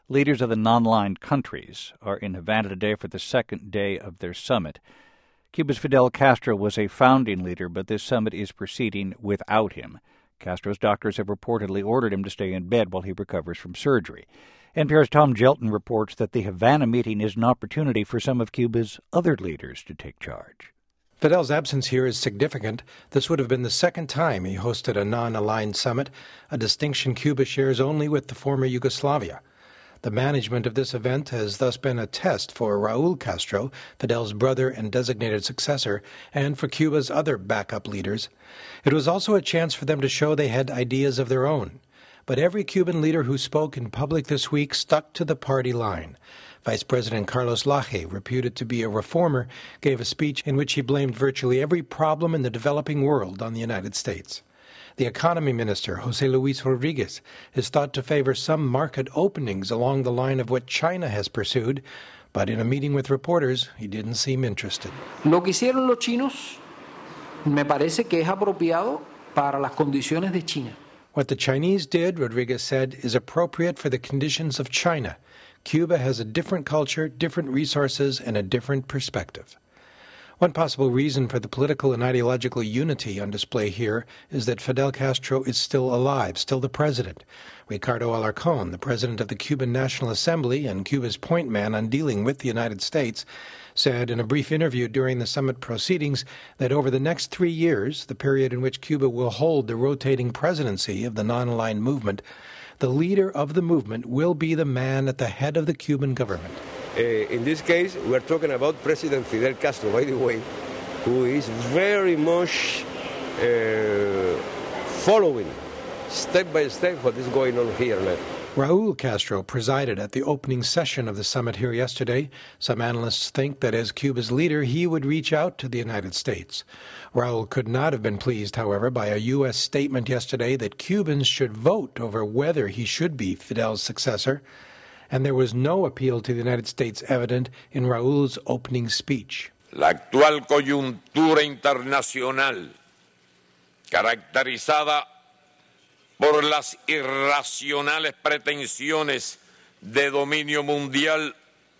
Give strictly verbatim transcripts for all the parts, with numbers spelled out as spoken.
Leaders of the non-aligned countries are in Havana today for the second day of their summit. Cuba's Fidel Castro was a founding leader, but this summit is proceeding without him. Castro's doctors have reportedly ordered him to stay in bed while he recovers from surgery. N P R's Tom Gelton reports that the Havana meeting is an opportunity for some of Cuba's other leaders to take charge. Fidel's absence here is significant. This would have been the second time he hosted a non-aligned summit, a distinction Cuba shares only with the former Yugoslavia. The management of this event has thus been a test for Raul Castro, Fidel's brother and designated successor, and for Cuba's other backup leaders. It was also a chance for them to show they had ideas of their own. But every Cuban leader who spoke in public this week stuck to the party line. Vice President Carlos Laje, reputed to be a reformer, gave a speech in which he blamed virtually every problem in the developing world on the United States. The economy minister, José Luis Rodríguez, is thought to favor some market openings along the line of what China has pursued, but in a meeting with reporters, he didn't seem interested. Lo que hicieron los chinos me parece que es apropiado para las condiciones de China. What the Chinese did, Rodríguez said, is appropriate for the conditions of China. Cuba has a different culture, different resources, and a different perspective. One possible reason for the political and ideological unity on display here is that Fidel Castro is still alive, still the president. Ricardo Alarcón, the president of the Cuban National Assembly and Cuba's point man on dealing with the United States, said in a brief interview during the summit proceedings that over the next three years, the period in which Cuba will hold the rotating presidency of the non-aligned movement, the leader of the movement will be the man at the head of the Cuban government. Uh, in this case, we are talking about President Fidel Castro, by the way, who is very much uh, following step by step what is going on here now. Raul Castro presided at the opening session of the summit here yesterday. Some analysts think that as Cuba's leader, he would reach out to the United States. Raul could not have been pleased, however, by a U S statement yesterday that Cubans should vote over whether he should be Fidel's successor. And there was no appeal to the United States evident in Raúl's opening speech. La actual coyuntura internacional, caracterizada por las irracionales pretensiones de dominio mundial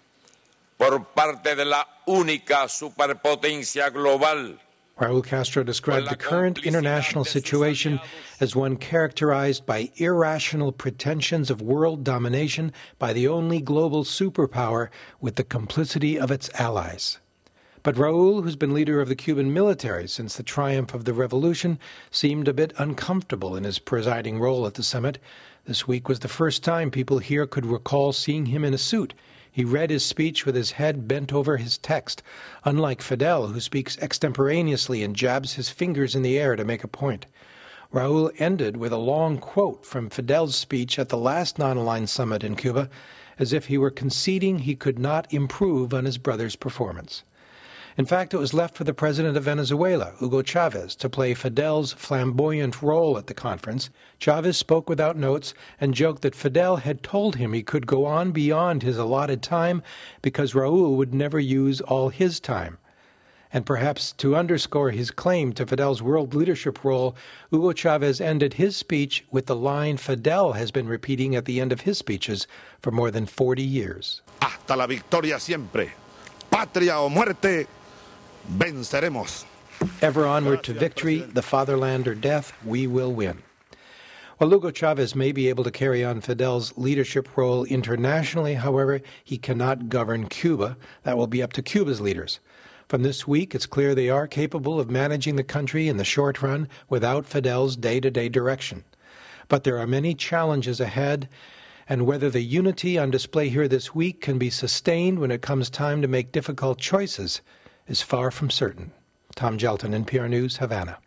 por parte de la única superpotencia global. Raul Castro described the current international situation as one characterized by irrational pretensions of world domination by the only global superpower with the complicity of its allies. But Raul, who's been leader of the Cuban military since the triumph of the revolution, seemed a bit uncomfortable in his presiding role at the summit. This week was the first time people here could recall seeing him in a suit. He read his speech with his head bent over his text, unlike Fidel, who speaks extemporaneously and jabs his fingers in the air to make a point. Raul ended with a long quote from Fidel's speech at the last non-aligned summit in Cuba, as if he were conceding he could not improve on his brother's performance. In fact, it was left for the president of Venezuela, Hugo Chavez, to play Fidel's flamboyant role at the conference. Chavez spoke without notes and joked that Fidel had told him he could go on beyond his allotted time because Raul would never use all his time. And perhaps to underscore his claim to Fidel's world leadership role, Hugo Chavez ended his speech with the line Fidel has been repeating at the end of his speeches for more than forty years. Hasta la victoria siempre. Patria o muerte. Venceremos. Ever onward to victory, the fatherland or death, we will win. While Hugo Chavez may be able to carry on Fidel's leadership role internationally, however, he cannot govern Cuba. That will be up to Cuba's leaders. From this week, it's clear they are capable of managing the country in the short run without Fidel's day-to-day direction. But there are many challenges ahead, and whether the unity on display here this week can be sustained when it comes time to make difficult choices is far from certain. Tom Gelton, N P R News, Havana.